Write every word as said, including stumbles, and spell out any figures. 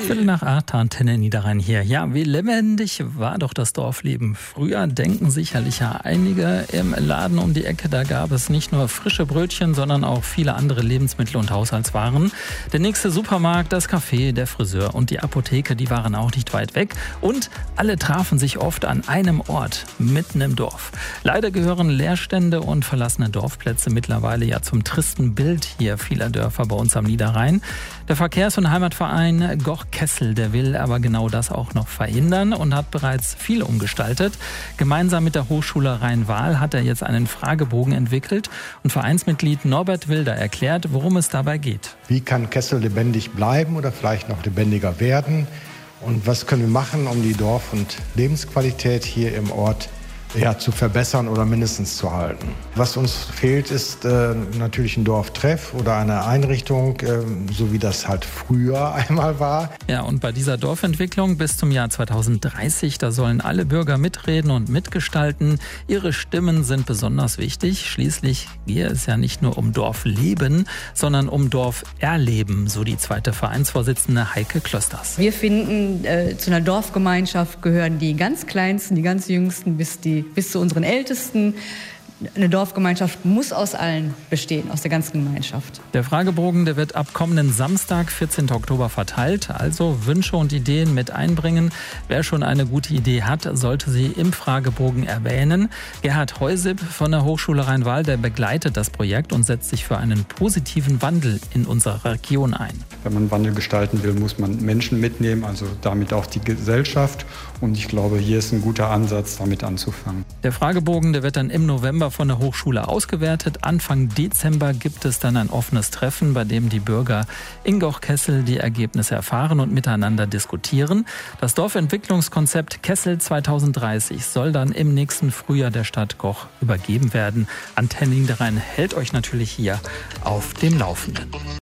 Viertel nach acht, Antenne Niederrhein hier. Ja, wie lebendig war doch das Dorfleben früher, denken sicherlich ja einige. Im Laden um die Ecke, da gab es nicht nur frische Brötchen, sondern auch viele andere Lebensmittel und Haushaltswaren. Der nächste Supermarkt, das Café, der Friseur und die Apotheke, die waren auch nicht weit weg. Und alle trafen sich oft an einem Ort, mitten im Dorf. Leider gehören Leerstände und verlassene Dorfplätze mittlerweile ja zum tristen Bild hier vieler Dörfer bei uns am Niederrhein. Der Verkehrs- und Heimatverein Goch-Kessel, der will aber genau das auch noch verhindern und hat bereits viel umgestaltet. Gemeinsam mit der Hochschule Rhein-Waal hat er jetzt einen Fragebogen entwickelt und Vereinsmitglied Norbert Wilder erklärt, worum es dabei geht. Wie kann Kessel lebendig bleiben oder vielleicht noch lebendiger werden? Und was können wir machen, um die Dorf- und Lebensqualität hier im Ort ja, zu verbessern oder mindestens zu halten? Was uns fehlt, ist äh, natürlich ein Dorftreff oder eine Einrichtung, äh, so wie das halt früher einmal war. Ja, und bei dieser Dorfentwicklung bis zum Jahr zweitausenddreißig, da sollen alle Bürger mitreden und mitgestalten. Ihre Stimmen sind besonders wichtig. Schließlich gehe es ja nicht nur um Dorfleben, sondern um Dorferleben, so die zweite Vereinsvorsitzende Heike Klösters. Wir finden, äh, zu einer Dorfgemeinschaft gehören die ganz Kleinsten, die ganz Jüngsten bis die bis zu unseren Ältesten. Eine Dorfgemeinschaft muss aus allen bestehen, aus der ganzen Gemeinschaft. Der Fragebogen, der wird ab kommenden Samstag, vierzehnten Oktober, verteilt. Also Wünsche und Ideen mit einbringen. Wer schon eine gute Idee hat, sollte sie im Fragebogen erwähnen. Gerhard Heusib von der Hochschule Rhein-Waal, der begleitet das Projekt und setzt sich für einen positiven Wandel in unserer Region ein. Wenn man Wandel gestalten will, muss man Menschen mitnehmen, also damit auch die Gesellschaft. Und ich glaube, hier ist ein guter Ansatz, damit anzufangen. Der Fragebogen, der wird dann im November von der Hochschule ausgewertet. Anfang Dezember gibt es dann ein offenes Treffen, bei dem die Bürger in Goch-Kessel die Ergebnisse erfahren und miteinander diskutieren. Das Dorfentwicklungskonzept Kessel zweitausenddreißig soll dann im nächsten Frühjahr der Stadt Goch übergeben werden. Antenne Niederrhein hält euch natürlich hier auf dem Laufenden.